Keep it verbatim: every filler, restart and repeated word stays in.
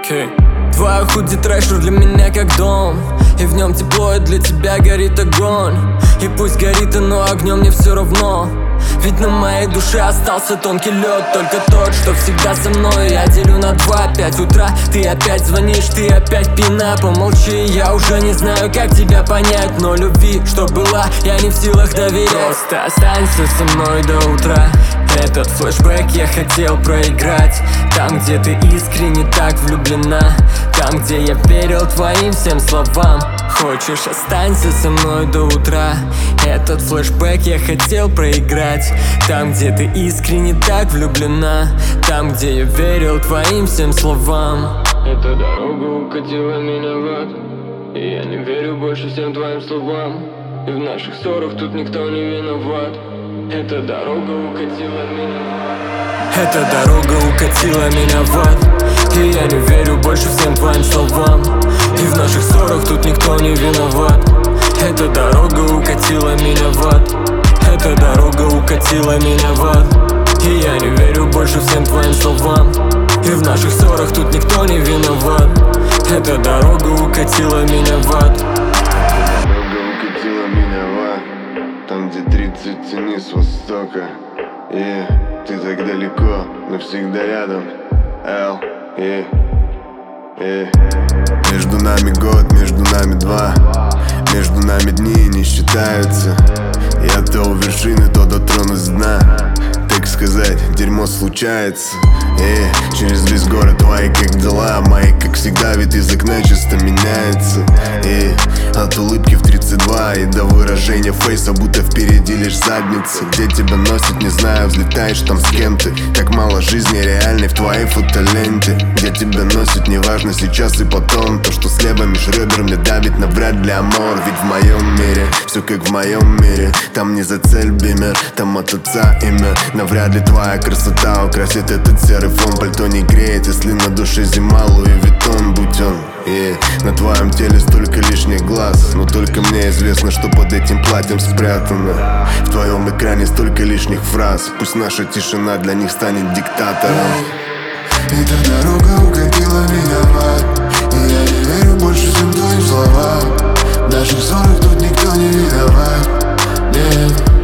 Okay. Твоя худи трэшер для меня как дом, и в нем тепло, и для тебя горит огонь. И пусть горит оно огнем, мне все равно, ведь на моей душе остался тонкий лед. Только тот, что всегда со мной. Я делю на два, пять утра. Ты опять звонишь, ты опять пьяна. Помолчи, я уже не знаю, как тебя понять. Но любви, что была, я не в силах доверять. Просто останься со мной до утра. Этот флешбэк я хотел проиграть. Там, где ты искренне так влюблена, там, где я верил твоим всем словам. Хочешь, останься со мной до утра. Этот флешбэк я хотел проиграть. Там, где ты искренне так влюблена, там, где я верил твоим всем словам. Эта дорога укатила меня в ад, и я не верю больше всем твоим словам. И в наших ссорах тут никто не виноват. Эта дорога укатила меня в ад. Эта дорога укатила меня в ад, и я не верю больше всем твоим словам. И в наших ссорах тут никто не виноват. Эта дорога укатила меня в ад. Эта дорога укатила меня в ад, и я не верю больше всем твоим словам. И в наших ссорах тут никто не виноват. Эта дорога укатила меня в ад. Дорога укатила меня в ад, там, где тридцать тени с востока. И ты так далеко, но всегда рядом. Эл, и, и. Между нами год, между нами два. Между нами дни не считаются. Я то у вершины, то дотронусь дна. Так сказать, дерьмо случается. И через весь город твои как дела, мои как всегда, вид из окна часто меняется. И от улыбки в тридцать два и до выражения фейса, будто впереди лишь задница. Где тебя носит, не знаю, взлетаешь там с кем ты. Как мало жизни реальной в твоей фотоленте. Где тебя носит, неважно сейчас и потом. То, что слева меж ребер мне давит, навряд ли амор. Ведь в моем мире все как в моем мире. Там не за цель бимер, там от отца имя. Навряд ли твоя красота украсит этот серый фон. Пальто не греет, если на душе зима, Луи Виттон, будь он. И на твоем теле столько лишних глаз, но только мне известно, что под этим платьем спрятано. В твоем экране столько лишних фраз, пусть наша тишина для них станет диктатором. Эта дорога укатила меня в ад, и я не верю больше всем твоим словам. В наших ссорах тут никто не виноват. Нет.